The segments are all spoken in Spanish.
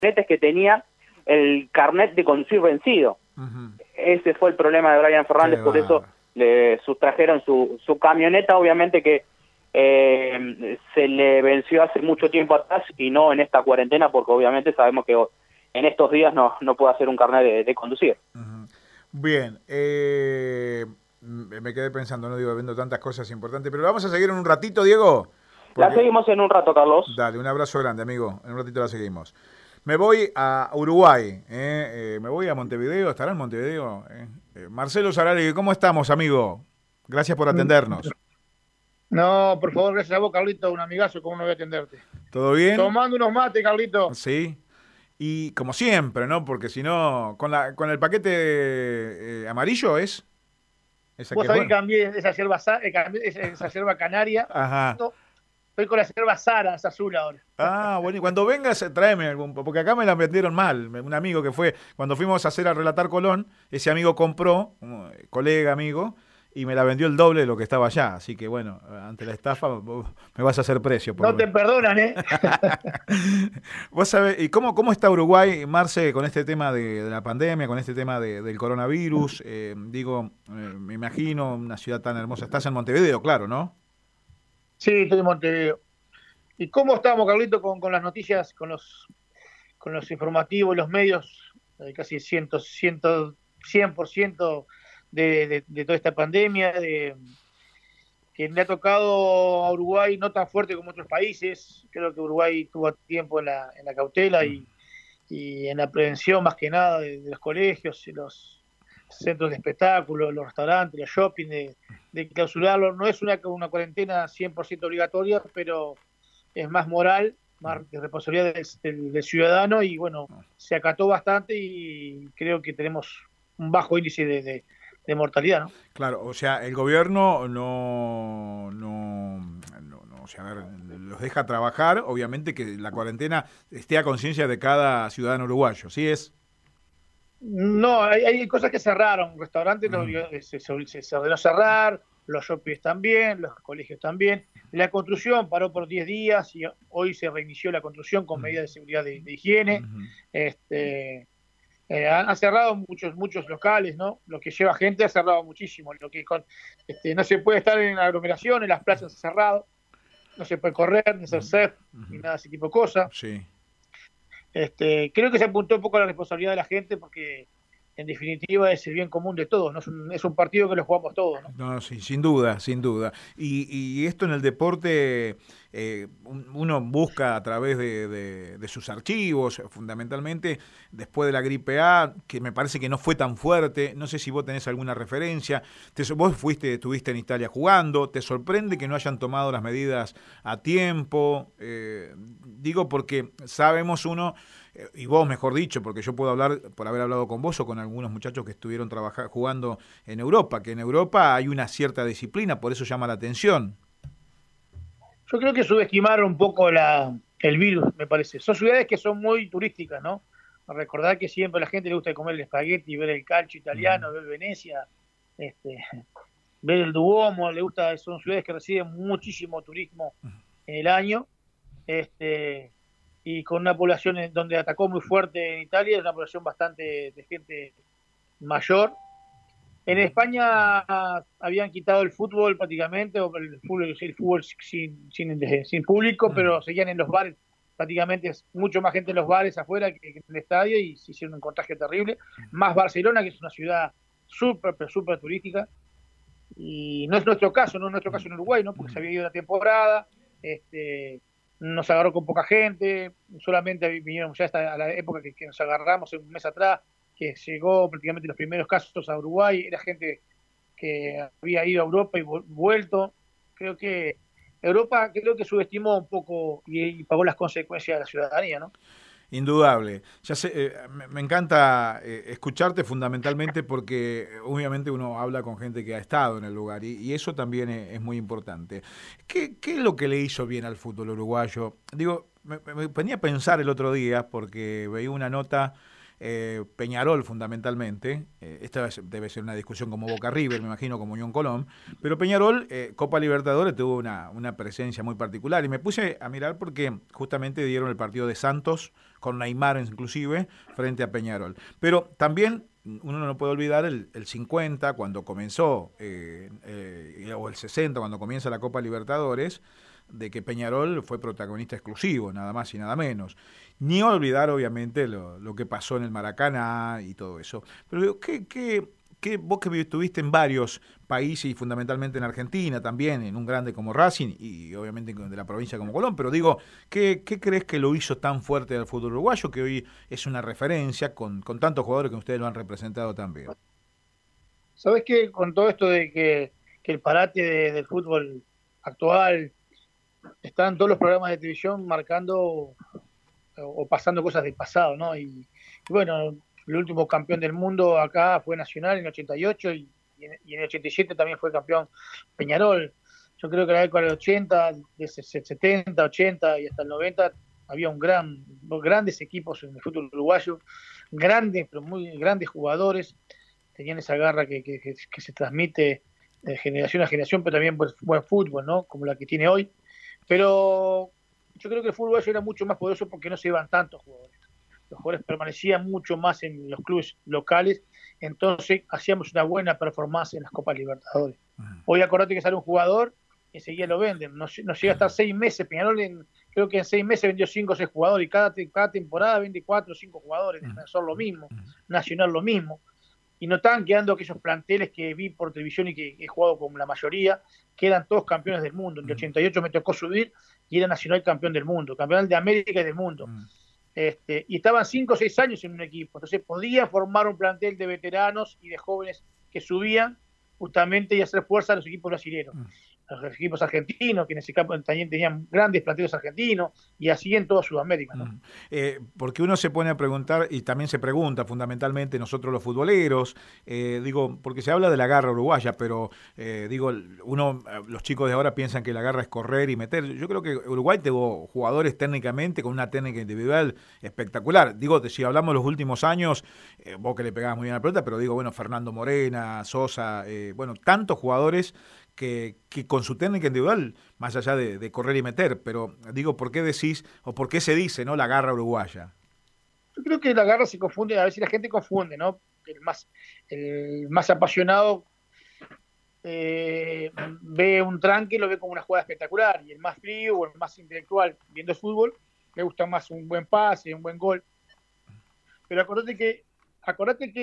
es que tenía el carnet de conducir vencido. Uh-huh. Ese fue el problema de Brian Fernández, por eso le sustrajeron su camioneta, obviamente que se le venció hace mucho tiempo atrás y no en esta cuarentena, porque obviamente sabemos que en estos días no puede hacer un carnet de conducir. Uh-huh. Bien, me quedé pensando, no digo, viendo tantas cosas importantes, pero vamos a seguir en un ratito, Diego. La seguimos en un rato, Carlos. Dale, un abrazo grande, amigo. En un ratito la seguimos. Me voy a Uruguay, me voy a Montevideo, ¿estará en Montevideo? Marcelo Sarari, ¿cómo estamos, amigo? Gracias por atendernos. No, por favor, gracias a vos, Carlito, un amigazo, ¿cómo no voy a atenderte? ¿Todo bien? Tomando unos mates, Carlito. Sí. Y como siempre, ¿no? Porque si no, con el paquete amarillo es... Esa vos sabés que cambié esa yerba canaria. Ajá. No, estoy con la yerba Sara, es azul ahora. Ah, bueno, y cuando vengas, tráeme algún, porque acá me la vendieron mal. Un amigo que fue, cuando fuimos a hacer a Relatar Colón, ese amigo compró, colega, amigo, y me la vendió el doble de lo que estaba allá. Así que bueno, ante la estafa me vas a hacer precio. No te perdonan, ¿eh? Vos sabés, ¿y cómo está Uruguay, Marce, con este tema de la pandemia, con este tema del coronavirus? Me imagino, una ciudad tan hermosa. Estás en Montevideo, claro, ¿no? Sí, estoy en Montevideo. ¿Y cómo estamos, Carlito, con las noticias, con los informativos, los medios, casi 100% de toda esta pandemia, que le ha tocado a Uruguay no tan fuerte como otros países? Creo que Uruguay tuvo tiempo en la cautela y en la prevención, más que nada, de los colegios, y los centros de espectáculo, los restaurantes, los shopping, de clausurarlo. No es una cuarentena 100% obligatoria, pero es más moral, más de responsabilidad del ciudadano, y bueno, se acató bastante y creo que tenemos un bajo índice de mortalidad, ¿no? Claro, o sea, el gobierno o sea, a ver, los deja trabajar, obviamente que la cuarentena esté a conciencia de cada ciudadano uruguayo, ¿sí es? No, hay cosas que cerraron, restaurantes se ordenó cerrar, los shoppings también, los colegios también. La construcción paró por 10 días y hoy se reinició la construcción con medidas de seguridad de higiene. Han cerrado muchos locales, ¿no? Lo que lleva gente ha cerrado muchísimo. No se puede estar en aglomeraciones, las plazas han cerrado, no se puede correr, ni hacer surf, ni nada de ese tipo de cosas. Sí. Creo que se apuntó un poco a la responsabilidad de la gente, porque en definitiva es el bien común de todos, ¿no? Es un partido que lo jugamos todos, ¿no? No, sí, sin duda, sin duda. Y esto en el deporte, uno busca a través de sus archivos, fundamentalmente después de la gripe A, que me parece que no fue tan fuerte. No sé si vos tenés alguna referencia. Vos estuviste en Italia jugando. ¿Te sorprende que no hayan tomado las medidas a tiempo? Digo porque sabemos uno, y vos mejor dicho, porque yo puedo hablar por haber hablado con vos o con algunos muchachos que estuvieron jugando en Europa, que en Europa hay una cierta disciplina, por eso llama la atención. Yo creo que subestimaron un poco el virus, me parece. Son ciudades que son muy turísticas, ¿no? Recordar que siempre a la gente le gusta comer el espagueti, ver el calcio italiano, ver Venecia, ver el Duomo, son ciudades que reciben muchísimo turismo en el año, y con una población donde atacó muy fuerte en Italia, es una población bastante de gente mayor. En España habían quitado el fútbol prácticamente, o el fútbol sin público, pero seguían en los bares, prácticamente mucho más gente en los bares afuera que en el estadio, y se hicieron un contagio terrible. Más Barcelona, que es una ciudad súper turística, y no es nuestro caso, en Uruguay, ¿no? Porque se había ido la temporada, nos agarró con poca gente, solamente vinieron ya hasta a la época que nos agarramos un mes atrás, que llegó prácticamente los primeros casos a Uruguay, era gente que había ido a Europa y vuelto. Creo que Europa subestimó un poco y pagó las consecuencias de la ciudadanía, ¿no? Indudable. Ya sé, me encanta escucharte fundamentalmente porque obviamente uno habla con gente que ha estado en el lugar y eso también es muy importante. ¿Qué es lo que le hizo bien al fútbol uruguayo? Digo, me ponía a pensar el otro día porque veía una nota Peñarol fundamentalmente, esta debe ser una discusión como Boca River, me imagino, como Unión Colón, pero Peñarol, Copa Libertadores, tuvo una presencia muy particular y me puse a mirar porque justamente dieron el partido de Santos, con Neymar inclusive, frente a Peñarol. Pero también uno no puede olvidar el 50, cuando comenzó, o el 60, cuando comienza la Copa Libertadores, de que Peñarol fue protagonista exclusivo, nada más y nada menos. Ni olvidar, obviamente, lo que pasó en el Maracaná y todo eso. Pero digo, vos que estuviste en varios países y fundamentalmente en Argentina también, en un grande como Racing y obviamente de la provincia como Colón, pero digo, ¿qué crees que lo hizo tan fuerte al fútbol uruguayo, que hoy es una referencia con tantos jugadores que ustedes lo han representado también? ¿Sabés qué? Con todo esto de que el parate del fútbol actual, están todos los programas de televisión marcando o pasando cosas del pasado, ¿no? Y bueno, el último campeón del mundo acá fue Nacional en el 88 y en el 87 también fue campeón Peñarol. Yo creo que en la década del 80, de 70, 80 y hasta el 90 había grandes equipos en el fútbol uruguayo, grandes, pero muy grandes jugadores, tenían esa garra que se transmite de generación a generación, pero también buen fútbol, ¿no? Como la que tiene hoy. Pero yo creo que el fútbol era mucho más poderoso porque no se iban tantos jugadores. Los jugadores permanecían mucho más en los clubes locales, entonces hacíamos una buena performance en las Copas Libertadores. Hoy acordate que sale un jugador y enseguida lo venden. No llega a estar 6 meses. Peñarol creo que en 6 meses vendió 5 o 6 jugadores y cada temporada vende 4 o 5 jugadores. Defensor lo mismo, Nacional lo mismo. Y no estaban quedando aquellos planteles que vi por televisión y que he jugado con la mayoría, que eran todos campeones del mundo. En el 88 me tocó subir y era Nacional campeón del mundo, campeón de América y del mundo. Y estaban 5 o 6 años en un equipo, entonces podía formar un plantel de veteranos y de jóvenes que subían justamente y hacer fuerza a los equipos brasileños. Los equipos argentinos, que en ese campo también tenían grandes planteles argentinos, y así en toda Sudamérica, ¿no? Porque uno se pone a preguntar, y también se pregunta fundamentalmente nosotros los futboleros, porque se habla de la garra uruguaya, pero los chicos de ahora piensan que la garra es correr y meter. Yo creo que Uruguay tuvo jugadores técnicamente con una técnica individual espectacular. Si hablamos de los últimos años, vos que le pegabas muy bien a la pelota, pero Fernando Morena, Sosa, tantos jugadores que con su técnica individual, más allá de correr y meter, pero ¿por qué decís, o por qué se dice, ¿no?, la garra uruguaya? Yo creo que la garra se confunde, a veces la gente confunde, ¿no? El más apasionado ve un tranque y lo ve como una jugada espectacular, y el más frío o el más intelectual viendo el fútbol le gusta más un buen pase, un buen gol. Pero acordate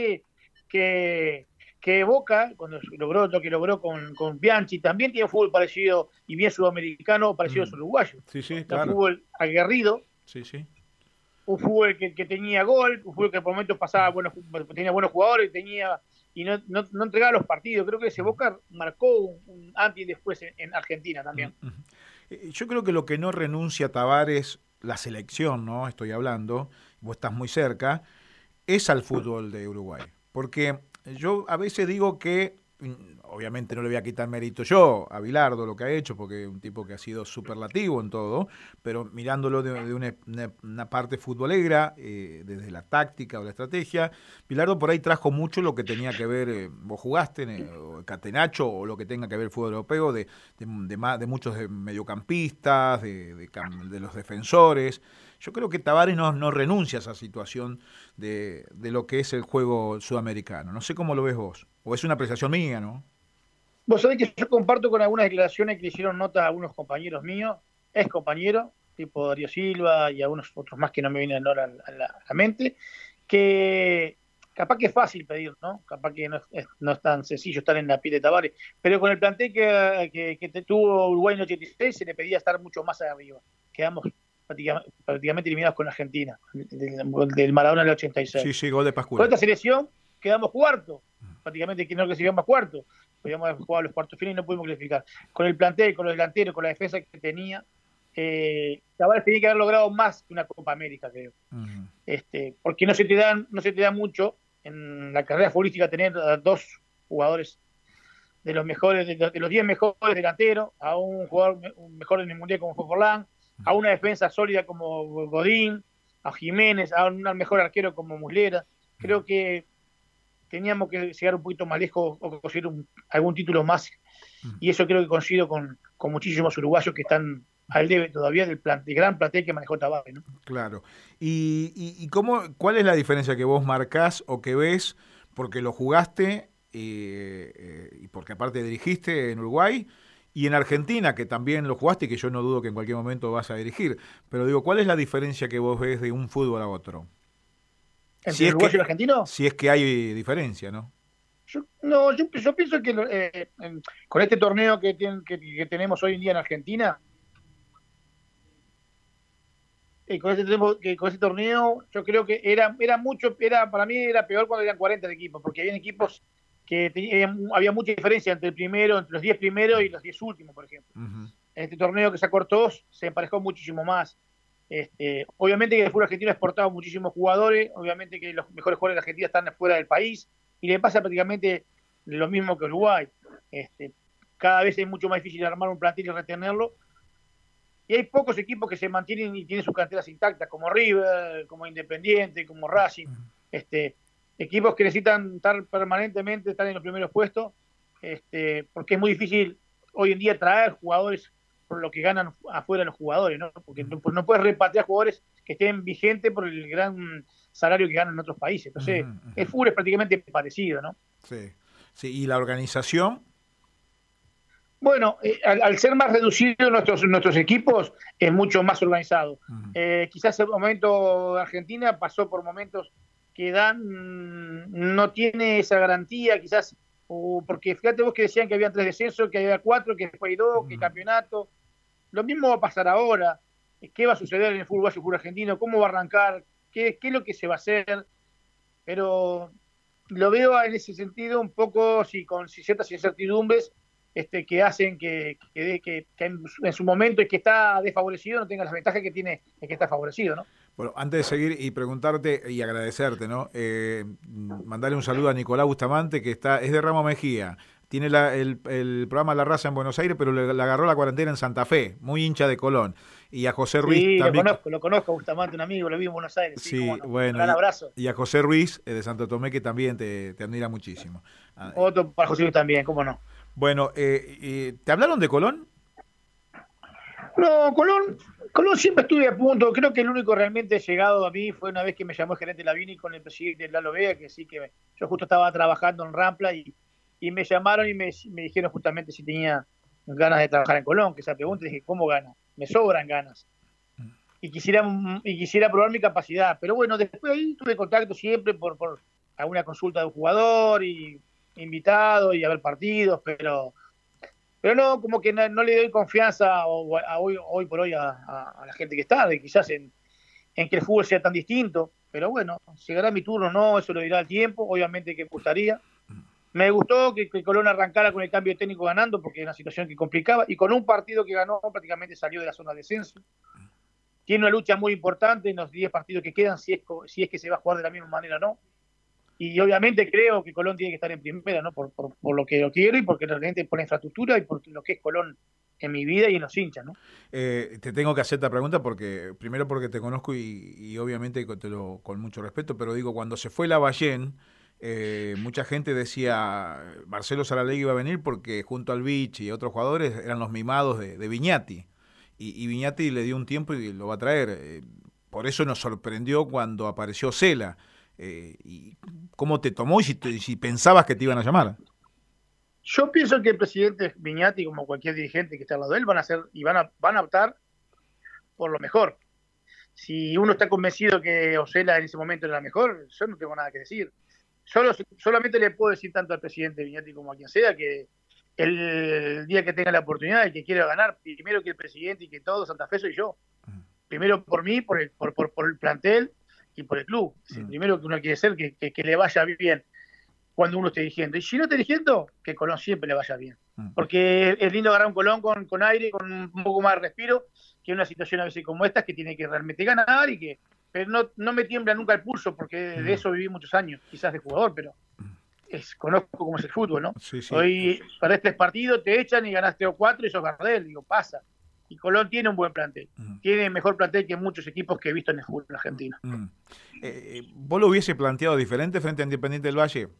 que Boca, cuando logró lo que logró con Bianchi, también tiene un fútbol parecido y bien sudamericano, parecido a uruguayo. Sí, claro. Un fútbol aguerrido, sí. Un fútbol que tenía gol, un fútbol que por momentos pasaba tenía buenos jugadores y no entregaba los partidos. Creo que ese Boca marcó un antes y después en Argentina también. Yo creo que lo que no renuncia Tavares, la selección, ¿no? Estoy hablando, vos estás muy cerca, es al fútbol de Uruguay. Porque yo a veces digo que, obviamente no le voy a quitar mérito yo a Bilardo lo que ha hecho, porque es un tipo que ha sido superlativo en todo, pero mirándolo de una parte futbolera, desde la táctica o la estrategia, Bilardo por ahí trajo mucho lo que tenía que ver, vos jugaste en Catenacho, o lo que tenga que ver el fútbol europeo, de muchos mediocampistas, de los defensores. Yo creo que Tavares no renuncia a esa situación de lo que es el juego sudamericano. No sé cómo lo ves vos. O es una apreciación mía, ¿no? Vos sabés que yo comparto con algunas declaraciones que le hicieron nota a algunos compañeros míos, ex compañeros, tipo Darío Silva y algunos otros más que no me vienen ahora a la mente, que capaz que es fácil pedir, ¿no? Capaz que no es tan sencillo estar en la piel de Tavares, pero con el plantel que tuvo Uruguay en el 86 se le pedía estar mucho más arriba. Quedamos prácticamente eliminados con Argentina, del Maradona del 86. Sí, gol de Pascual. Con esta selección quedamos cuarto, prácticamente que no clasificamos cuarto, podíamos haber jugado los cuartos finales y no pudimos clasificar. Con el plantel, con los delanteros, con la defensa que tenía, Tavares tenía que haber logrado más que una Copa América, creo. Porque no se te da mucho en la carrera futbolística tener a dos jugadores de los mejores, de los 10 mejores delanteros, a un jugador mejor en el mundial como fue Forlán, a una defensa sólida como Godín, a Jiménez, a un mejor arquero como Muslera. Creo que teníamos que llegar un poquito más lejos o conseguir algún título más, y eso creo que coincido con muchísimos uruguayos que están al debe todavía del gran plantel que manejó Tabárez, ¿no? Claro. ¿Y cuál es la diferencia que vos marcás o que ves, porque lo jugaste y porque aparte dirigiste en Uruguay, y en Argentina, que también lo jugaste y que yo no dudo que en cualquier momento vas a dirigir, pero digo, ¿cuál es la diferencia que vos ves de un fútbol a otro? ¿Entre el uruguayo y el argentino? Si es que hay diferencia, ¿no? Yo pienso que con este torneo que tenemos hoy en día en Argentina, con este torneo, yo creo que para mí era peor cuando eran 40 de equipos, porque había equipos que había mucha diferencia entre los 10 primeros y los 10 últimos, por ejemplo. Uh-huh. En este torneo que se acortó, se emparejó muchísimo más. Obviamente que el fútbol argentino ha exportado muchísimos jugadores, obviamente que los mejores jugadores de Argentina están fuera del país, y le pasa prácticamente lo mismo que Uruguay. Cada vez es mucho más difícil armar un plantel y retenerlo, y hay pocos equipos que se mantienen y tienen sus carteras intactas, como River, como Independiente, como Racing, equipos que necesitan estar permanentemente, estar en los primeros puestos, porque es muy difícil hoy en día traer jugadores por lo que ganan afuera los jugadores, ¿no? Porque no puedes repatriar jugadores que estén vigentes por el gran salario que ganan en otros países. Entonces, el fútbol es prácticamente parecido, ¿no? Sí. Sí, ¿y la organización? Bueno, al ser más reducidos nuestros equipos, es mucho más organizado. Quizás el momento de Argentina pasó por momentos que no tiene esa garantía, quizás, porque fíjate vos que decían que había 3 descensos, que había 4, que después hay 2, que campeonato. Lo mismo va a pasar ahora. ¿Qué va a suceder en el fútbol argentino? ¿Cómo va a arrancar? ¿Qué es lo que se va a hacer? Pero lo veo en ese sentido un poco con ciertas incertidumbres, que hacen que en su momento el que está desfavorecido no tenga las ventajas que tiene el que está favorecido, ¿no? Bueno, antes de seguir y preguntarte y agradecerte, ¿no? Mandarle un saludo a Nicolás Bustamante, que es de Ramos Mejía. Tiene el programa La Raza en Buenos Aires, pero le agarró la cuarentena en Santa Fe, muy hincha de Colón. Y a José Ruiz sí, también. Lo conozco, Bustamante, un amigo, lo vi en Buenos Aires. Sí, no. bueno. Un gran abrazo. Y a José Ruiz, de Santo Tomé, que también te admira muchísimo. Otro para José Ruiz también, cómo no. Bueno, ¿te hablaron de Colón? No, Colón siempre estuve a punto. Creo que el único realmente llegado a mí fue una vez que me llamó el gerente Lavini con el presidente Lalo Vega, que sí que yo justo estaba trabajando en Rampla y me llamaron y me dijeron justamente si tenía ganas de trabajar en Colón, que esa pregunta, y dije, ¿cómo ganas? Me sobran ganas. Y quisiera probar mi capacidad. Pero bueno, después ahí tuve contacto siempre por alguna consulta de un jugador y invitado y a ver partidos, pero no, como que no le doy confianza hoy por hoy a la gente que está, de quizás en que el fútbol sea tan distinto. Pero bueno, llegará mi turno, no, eso lo dirá el tiempo, obviamente que me gustaría. Me gustó que Colón arrancara con el cambio de técnico ganando, porque era una situación que complicaba, y con un partido que ganó prácticamente salió de la zona de descenso. Tiene una lucha muy importante en los 10 partidos que quedan, si es que se va a jugar de la misma manera o no. Y obviamente creo que Colón tiene que estar en primera, ¿no? Por lo que lo quiero y porque realmente por la infraestructura y por lo que es Colón en mi vida y en los hinchas, ¿no? Te tengo que hacer esta pregunta primero porque te conozco y obviamente con mucho respeto, pero digo, cuando se fue Lavallén, mucha gente decía Marcelo Saralegui iba a venir porque junto al Vichy y otros jugadores eran los mimados de Viñati. Y Viñati le dio un tiempo y lo va a traer. Por eso nos sorprendió cuando apareció Cela. ¿Y cómo te tomó y si pensabas que te iban a llamar? Yo pienso que el presidente Viñati, como cualquier dirigente que esté al lado de él, van a optar por lo mejor. Si uno está convencido que Osela en ese momento era la mejor, yo no tengo nada que decir. Solamente le puedo decir tanto al presidente Viñati como a quien sea que el día que tenga la oportunidad y que quiera ganar, primero que el presidente y que todo Santa Fe soy yo. Primero por mí, por el plantel y por el club. Primero que uno quiere ser que le vaya bien cuando uno esté dirigiendo. Y si no está dirigiendo, que Colón siempre le vaya bien. Porque es lindo ganar un Colón con aire, con un poco más de respiro, que una situación a veces como esta, que tiene que realmente ganar pero no me tiembla nunca el pulso, porque de eso viví muchos años, quizás de jugador, pero conozco cómo es el fútbol, ¿no? Sí. Hoy perdés 3 partidos, te echan y ganaste 4 y sos Gardel, digo, pasa. Y Colón tiene un buen plantel. Tiene mejor plantel que muchos equipos que he visto en el fútbol argentino. ¿Vos lo hubiese planteado diferente frente a Independiente del Valle?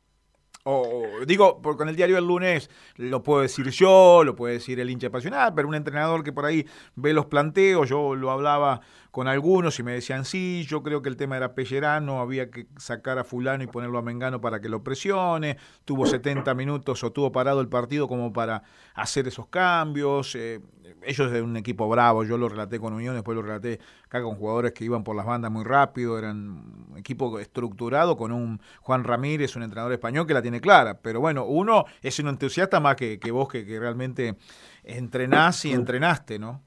O digo, con el diario El Lunes lo puedo decir yo, lo puede decir el hincha pasional, pero un entrenador que por ahí ve los planteos, yo lo hablaba con algunos y me decían sí, yo creo que el tema era Pellerano, había que sacar a fulano y ponerlo a Mengano para que lo presione, tuvo 70 minutos o tuvo parado el partido como para hacer esos cambios, ellos de un equipo bravo, yo lo relaté con Unión, después lo relaté acá con jugadores que iban por las bandas muy rápido, eran un equipo estructurado con un Juan Ramírez, un entrenador español que la tiene clara, pero bueno, uno es un entusiasta más que vos que realmente entrenás y entrenaste, ¿no?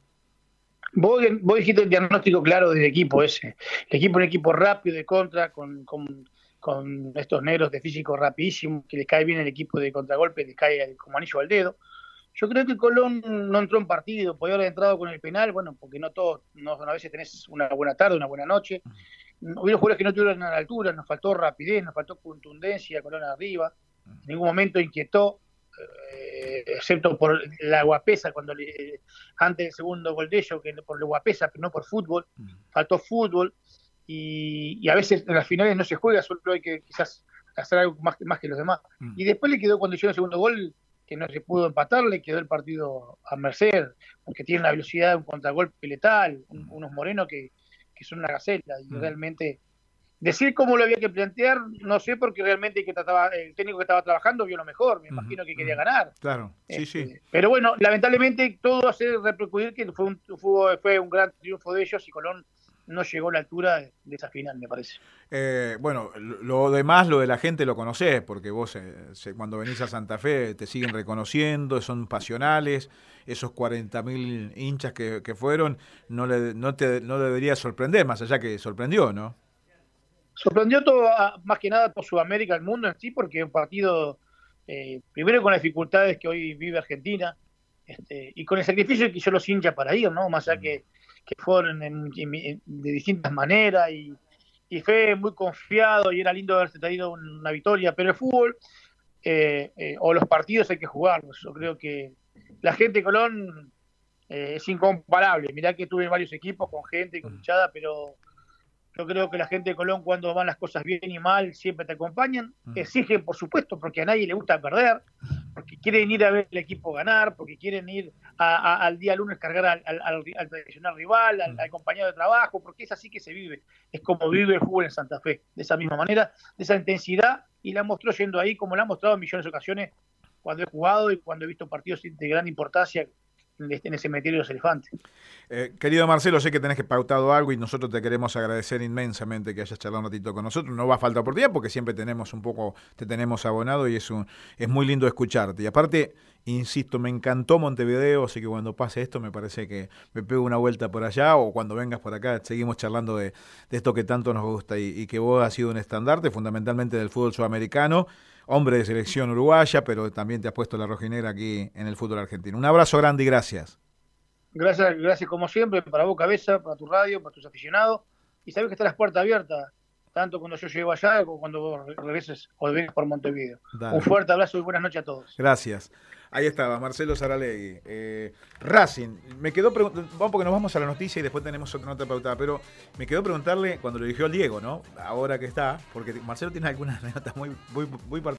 Vos dijiste el diagnóstico claro del equipo ese. El equipo es un equipo rápido de contra, con estos negros de físico rapidísimo, que les cae bien el equipo de contragolpe, les cae como anillo al dedo. Yo creo que Colón no entró en partido, podía haber entrado con el penal, bueno, porque no todos, a veces tenés una buena tarde, una buena noche. Hubieron jugadores que no estuvieron a la altura, nos faltó rapidez, nos faltó contundencia, Colón arriba, en ningún momento inquietó, excepto por la guapesa, antes del segundo gol de ellos, que por la guapesa, pero no por fútbol, faltó fútbol, y a veces en las finales no se juega, solo hay que quizás hacer algo más que los demás. Y después le quedó, cuando hicieron el segundo gol, que no se pudo empatar, le quedó el partido a merced, porque tiene una velocidad, un contragolpe letal, unos morenos que son una gacela, y realmente decir cómo lo había que plantear, no sé, porque realmente el técnico que estaba trabajando vio lo mejor, me imagino que quería ganar. Claro, sí. Pero bueno, lamentablemente todo hace repercutir que fue un gran triunfo de ellos y Colón no llegó a la altura de esa final, me parece. Bueno, lo demás, lo de la gente lo conocés, porque vos cuando venís a Santa Fe te siguen reconociendo, son pasionales, esos 40.000 hinchas que fueron, no debería sorprender, más allá que sorprendió, ¿no? Sorprendió todo, más que nada por Sudamérica, el mundo en sí, porque es un partido, primero con las dificultades que hoy vive Argentina, y con el sacrificio que hizo los hinchas para ir, ¿no? Más allá que fueron de distintas maneras, y fue muy confiado, y era lindo haberse traído una victoria, pero el fútbol, o los partidos hay que jugarlos. Yo creo que la gente de Colón es incomparable. Mirá que tuve varios equipos con gente, con hinchada, pero yo creo que la gente de Colón, cuando van las cosas bien y mal, siempre te acompañan. Exigen, por supuesto, porque a nadie le gusta perder, porque quieren ir a ver el equipo ganar, porque quieren ir al día lunes cargar al tradicional rival, al compañero de trabajo, porque es así que se vive. Es como vive el fútbol en Santa Fe, de esa misma manera, de esa intensidad, y la mostró yendo ahí, como la ha mostrado en millones de ocasiones cuando he jugado y cuando he visto partidos de gran importancia en el cementerio de los elefantes. Querido Marcelo, sé que tenés que pautado algo y nosotros te queremos agradecer inmensamente que hayas charlado un ratito con nosotros. No va a falta oportunidad porque siempre te tenemos abonado y es muy lindo escucharte. Y aparte, insisto, me encantó Montevideo, así que cuando pase esto me parece que me pego una vuelta por allá o cuando vengas por acá seguimos charlando de esto que tanto nos gusta y que vos has sido un estandarte fundamentalmente del fútbol sudamericano, hombre de selección uruguaya, pero también te has puesto la rojinegra aquí en el fútbol argentino. Un abrazo grande y gracias. Gracias como siempre, para vos, Cabeza, para tu radio, para tus aficionados. Y sabés que están las puertas abiertas, tanto cuando yo llego allá como cuando vos regreses o vengas por Montevideo. Dale. Un fuerte abrazo y buenas noches a todos. Gracias. Ahí estaba, Marcelo Saralegui. Racing, me quedó vamos porque nos vamos a la noticia y después tenemos otra nota pautada, pero me quedó preguntarle cuando lo eligió al Diego, ¿no? Ahora que está, porque Marcelo tiene algunas anécdotas muy particular.